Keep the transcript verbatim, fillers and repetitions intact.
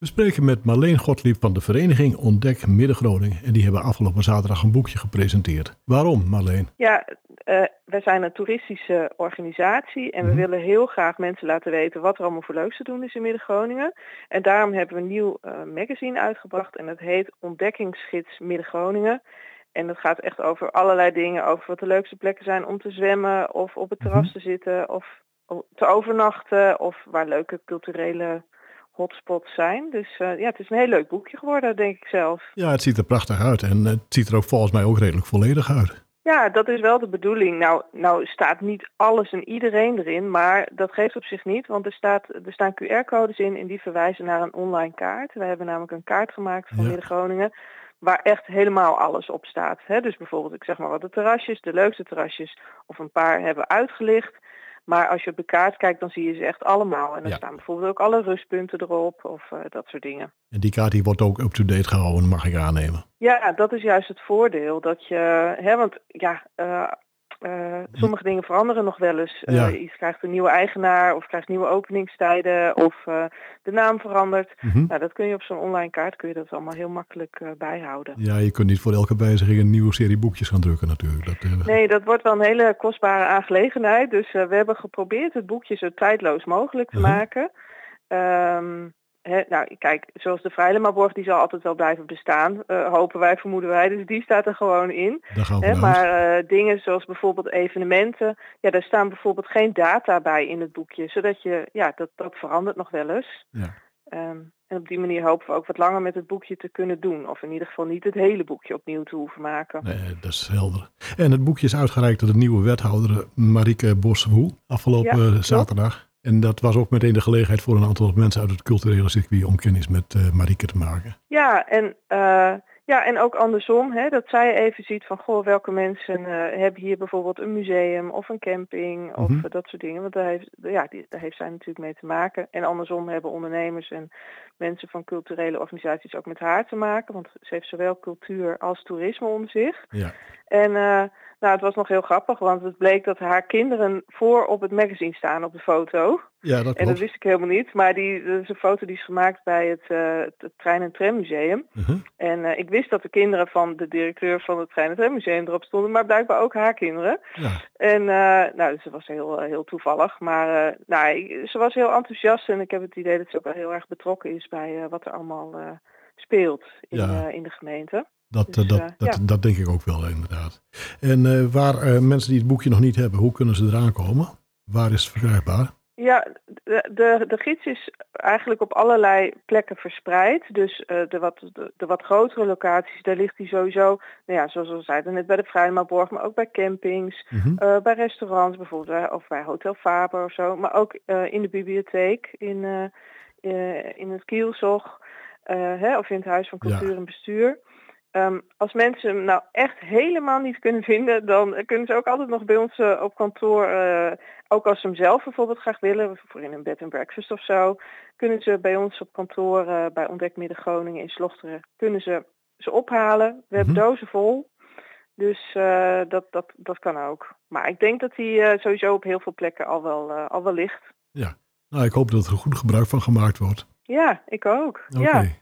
We spreken met Marleen Gottlieb van de vereniging Ontdek Midden-Groningen. En die hebben afgelopen zaterdag een boekje gepresenteerd. Waarom, Marleen? Ja, uh, wij zijn een toeristische organisatie en mm-hmm. we willen heel graag mensen laten weten wat er allemaal voor leuks te doen is in Midden-Groningen. En daarom hebben we een nieuw uh, magazine uitgebracht en dat heet Ontdekkingsgids Midden-Groningen. En dat gaat echt over allerlei dingen, over wat de leukste plekken zijn om te zwemmen of op het terras mm-hmm. te zitten of te overnachten of waar leuke culturele hotspots zijn. Dus uh, ja, het is een heel leuk boekje geworden, denk ik zelf. Ja, het ziet er prachtig uit en het ziet er ook volgens mij ook redelijk volledig uit. Ja, dat is wel de bedoeling. Nou, nou staat niet alles en iedereen erin, maar dat geeft op zich niet, want er, staat, er staan Q R-codes in en die verwijzen naar een online kaart. We hebben namelijk een kaart gemaakt van ja. Midden-Groningen, waar echt helemaal alles op staat. He, dus bijvoorbeeld, ik zeg maar wat de terrasjes, de leukste terrasjes of een paar hebben uitgelicht. Maar als je op de kaart kijkt, dan zie je ze echt allemaal. En dan ja. staan bijvoorbeeld ook alle rustpunten erop of uh, dat soort dingen. En die kaart die wordt ook up-to-date gehouden, mag ik aannemen. Ja, dat is juist het voordeel. Dat je, hè, want ja, uh, uh, sommige dingen veranderen nog wel eens. Uh, ja. Iets krijgt een nieuwe eigenaar of krijgt nieuwe openingstijden of uh, de naam verandert. Mm-hmm. Nou, dat kun je op zo'n online kaart kun je dat allemaal heel makkelijk uh, bijhouden. Ja, je kunt niet voor elke wijziging een nieuwe serie boekjes gaan drukken natuurlijk. Dat, uh... Nee, dat wordt wel een hele kostbare aangelegenheid. Dus uh, we hebben geprobeerd het boekje zo tijdloos mogelijk te uh-huh. maken. Um, He, nou, kijk, zoals de Vrijlemaborg, die zal altijd wel blijven bestaan, uh, hopen wij, vermoeden wij. Dus die staat er gewoon in. He, maar uh, dingen zoals bijvoorbeeld evenementen, ja, daar staan bijvoorbeeld geen data bij in het boekje. Zodat je, ja, dat, dat verandert nog wel eens. Ja. Um, en op die manier hopen we ook wat langer met het boekje te kunnen doen. Of in ieder geval niet het hele boekje opnieuw te hoeven maken. Nee, dat is helder. En het boekje is uitgereikt door de nieuwe wethouder Marieke Boswoe afgelopen ja, zaterdag. En dat was ook meteen de gelegenheid voor een aantal mensen uit het culturele circuit om kennis met uh, Marieke te maken. Ja, en, uh, ja, en ook andersom, hè, dat zij even ziet van, goh, welke mensen uh, hebben hier bijvoorbeeld een museum of een camping of mm-hmm. uh, dat soort dingen. Want daar heeft, ja, die, daar heeft zij natuurlijk mee te maken. En andersom hebben ondernemers en mensen van culturele organisaties ook met haar te maken. Want ze heeft zowel cultuur als toerisme onder zich. Ja. En uh, nou, het was nog heel grappig, want het bleek dat haar kinderen voor op het magazine staan op de foto. Ja, dat klopt. En dat wist ik helemaal niet. Maar die, dat is een foto die is gemaakt bij het, uh, het Trein- en Trammuseum. Uh-huh. En uh, ik wist dat de kinderen van de directeur van het Trein- en Trammuseum erop stonden, maar blijkbaar ook haar kinderen. Ja. En uh, nou, dus dat was heel, uh, heel toevallig. Maar uh, nou, ik, ze was heel enthousiast en ik heb het idee dat ze ook wel heel erg betrokken is bij uh, wat er allemaal uh, speelt in, ja. uh, in de gemeente. Dat, dus, dat, uh, dat, ja. dat denk ik ook wel, inderdaad. En uh, waar uh, mensen die het boekje nog niet hebben, hoe kunnen ze eraan komen? Waar is het verkrijgbaar? Ja, de, de, de gids is eigenlijk op allerlei plekken verspreid. Dus uh, de, wat, de, de wat grotere locaties, daar ligt hij sowieso, nou ja, zoals we zeiden, net bij de Vrijlemaborg, maar ook bij campings, mm-hmm. uh, bij restaurants bijvoorbeeld, of bij Hotel Faber of zo. Maar ook uh, in de bibliotheek, in, uh, uh, in het Kielzog, uh, hè, of in het Huis van Cultuur ja. en Bestuur. Um, als mensen hem nou echt helemaal niet kunnen vinden, dan kunnen ze ook altijd nog bij ons uh, op kantoor, uh, ook als ze hem zelf bijvoorbeeld graag willen, voor in een bed and breakfast of zo, kunnen ze bij ons op kantoor uh, bij Ontdek Midden-Groningen in Slochteren, kunnen ze ze ophalen. We hebben mm-hmm. dozen vol, dus uh, dat, dat, dat kan ook. Maar ik denk dat hij uh, sowieso op heel veel plekken al wel, uh, al wel ligt. Ja, nou ik hoop dat er goed gebruik van gemaakt wordt. Ja, ik ook. Oké, okay. Ja.